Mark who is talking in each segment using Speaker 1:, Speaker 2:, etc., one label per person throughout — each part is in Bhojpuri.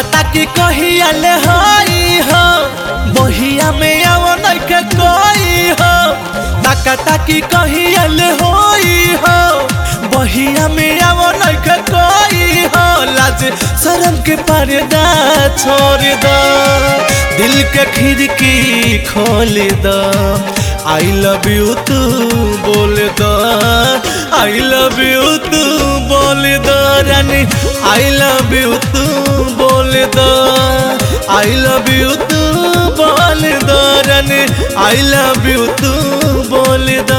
Speaker 1: ताकि कहिया ले होई हो बहिया में आओ नइखे कोई हो ताकि कहिया ले होई हो बहिया में आओ नइखे कोई हो लाज शर्म के पर्दा छोड़ दो दिल के खिड़की खोल दो आई लव यू तू बोल दो आई लव यू तू बोल दो रानी आई लव यू तू बोल दो आई लव यू तू बोल दो रानी आई लव यू तू बोल दो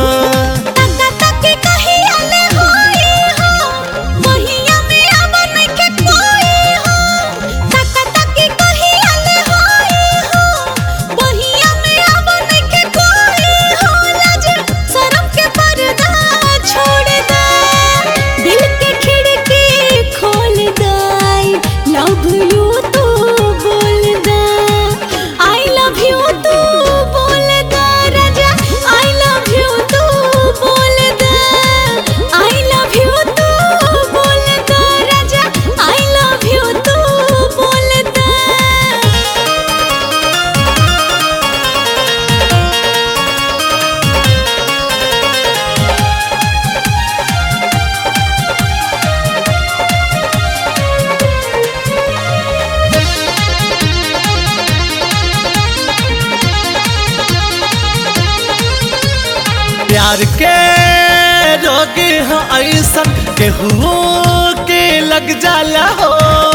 Speaker 1: प्यार के रोगी हो ऐसन केहू के लग जाला हो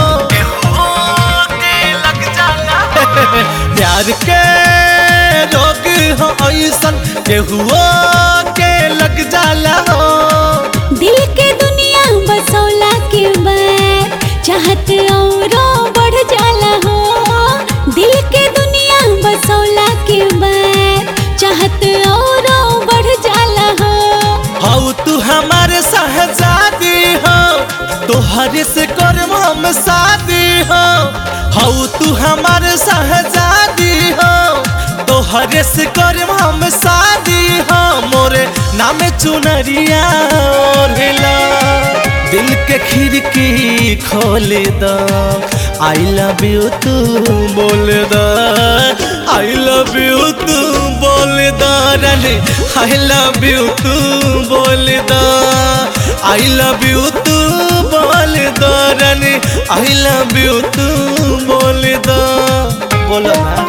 Speaker 1: प्यार के रोगी हो ऐसन केहू के लग जाला हो
Speaker 2: दिल के दुनिया बसौला के बाद चाहत औरों बढ़ जाला हो दिल के दुनिया बसौला के बाद चाहत औरों बढ़ जाला हो
Speaker 1: हऊ तू हमारे शहजादी हो तोहरे से करम हम शादी हो हऊ तू हमारे शहजादी हो तोहरे से करम हम शादी हो मोरे नाम चुनरिया ओढ़ला दिल के खिड़की खोल दो आई लव यू तू बोल दो आई लव यू तू बोल दो रानी आई लव यू तू बोल दो आई लव यू तू बोल दो रानी आई लव यू तू बोल दो बोलो ना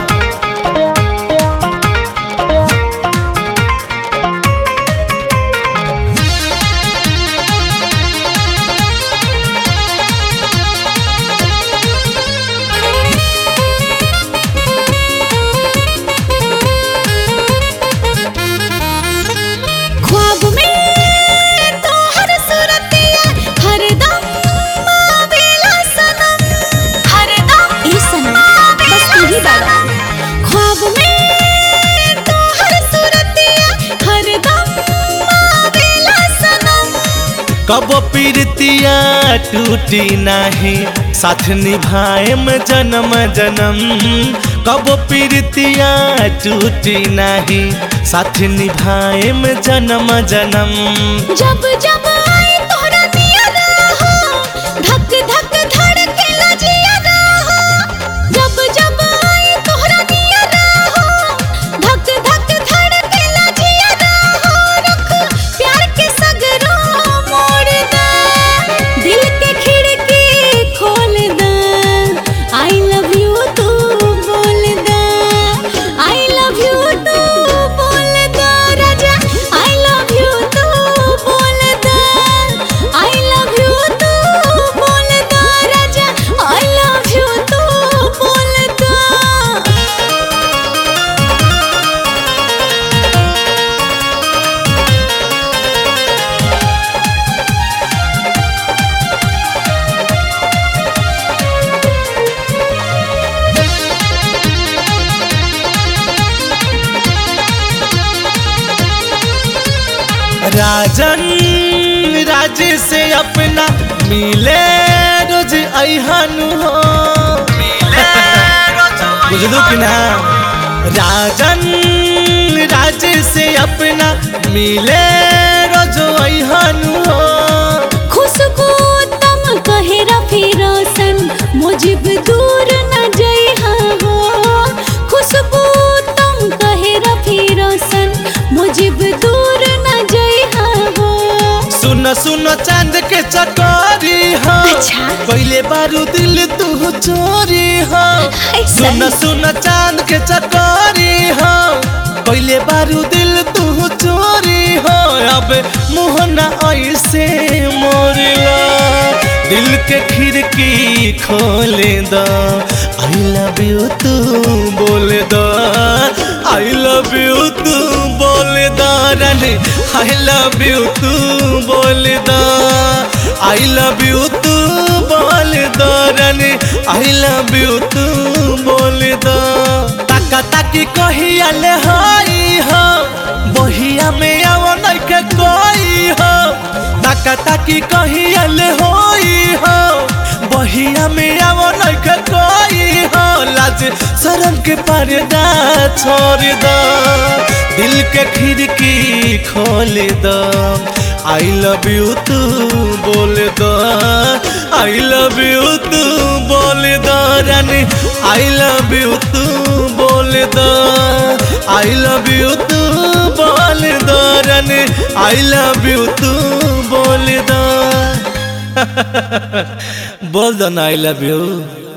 Speaker 1: कब पीरतिया टूटी नहीं साथ निभाएम जन्म जन्म कब पीरतिया टूटी नहीं साथ निभाएम जन्म जन्म
Speaker 2: जब जब आई तोरा नियरा हो धक धक धड़केला जियरा हो जब जब आई तोरा नियरा हो धक धक धड़केला जियरा हो रुख प्यार के सगरो मोड़ दे दिल के खिड़की खोल दे आई लव यू तू बोल दे आई लव यू तू बोल दे राजा आई लव यू तू बोल दे आई लव यू तू बोल दे राजा आई लव यू तू बोल दे
Speaker 1: राजन राज से अपना मिले रोज अहन हो बुझलू कि ना राजन राज से अपना मिले रोज अहन हो
Speaker 2: खुशबू तम कहे रफी रोशन मुझे दूर
Speaker 1: सुन सुन चांद के चकोरी हो
Speaker 2: अच्छा।
Speaker 1: पहले बारू दिल तू चोरी हो
Speaker 2: ऐसा
Speaker 1: सुन सुन चांद के चकोरी हो पहले बारू दिल तू चोरी हो अब मुहना ऐसे मोरला दिल के खिड़की खोले द आई लव यू तू बोले द आई लव यू तू बोले द रानी आई लव यू तू बोले द आई लव यू तू बोले द रानी आई लव यू तू बोले द ताका ताकी कहिया ले हई हो बहिया में आव नइखे कोई हो ताका ताकी कहिया ले होई हो बहिया में आव नइखे कोई हो लाज शरम के पर्दा छोड़ दो दिल के खिड़की खोल दो आई लव यू तू बोल दो आई लव यू तू बोल दो रानी आई लव यू तू बोल दो आई लव यू तू बोल दो रानी आई लव यू तू बोल दो बोल दो ना आई लव यू।